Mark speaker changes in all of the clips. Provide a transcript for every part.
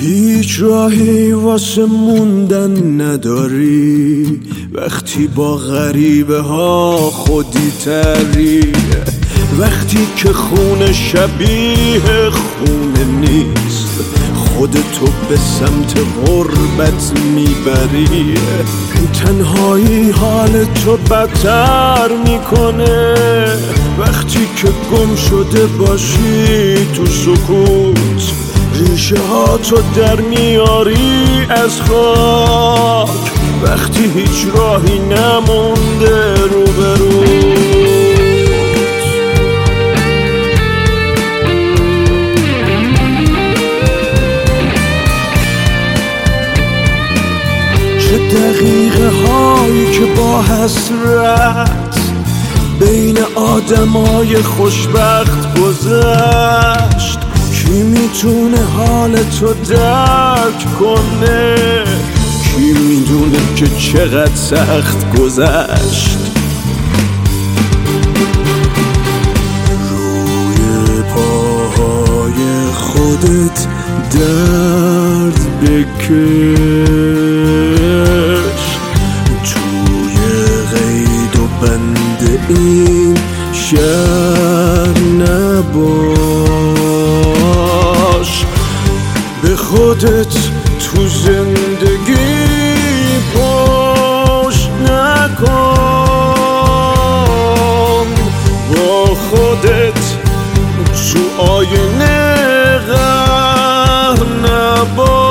Speaker 1: هیچ راهی واسه موندن نداری وقتی با غریبه ها خودی تری، وقتی که خون شبیه خونه نیست خودتو به سمت غربت میبری. تنهایی حالتو بدتر میکنه وقتی که گم شده باشی تو سکوت، ریشه ها تو در میاری از خاک وقتی هیچ راهی نمونده روبروت. چه دقیقه هایی که با حسرت بین آدمای خوشبخت گذشت، کی میتونه حالتو درک کنه، کی میدونه که چقدر سخت گذشت. روی پاهای خودت درد بکش، توی قید و بند این شهر نباش، به خودت تو زندگی پشت نکن، با خودت تو آینه غر نباش.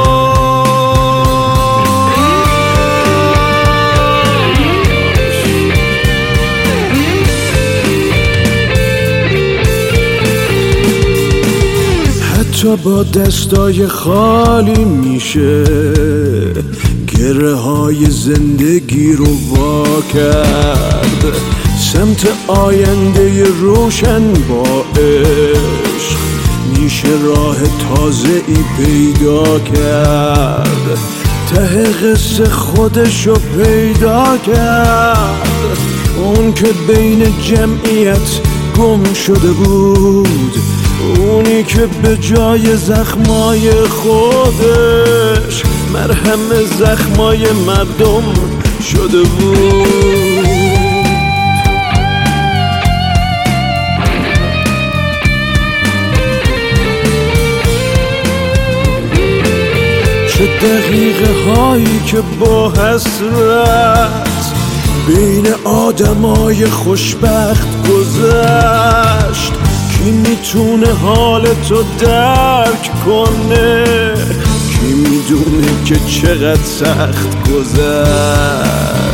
Speaker 1: حتی با دستای خالی میشه گره های زندگی رو وا کرد، سمت آینده روشن با عشق میشه راه تازه ای پیدا کرد، ته قصه خودشو پیدا کرد، اون که بین جمعیت گم شده بود، اونی که به جای زخمای خودش مرهم زخمای مردم شده بود. چه دقیقه هایی که با حسرت بین آدمای خوشبخت گذشت، کی میتونه حالتو درک کنه، کی میدونه که چقدر سخت گذشت.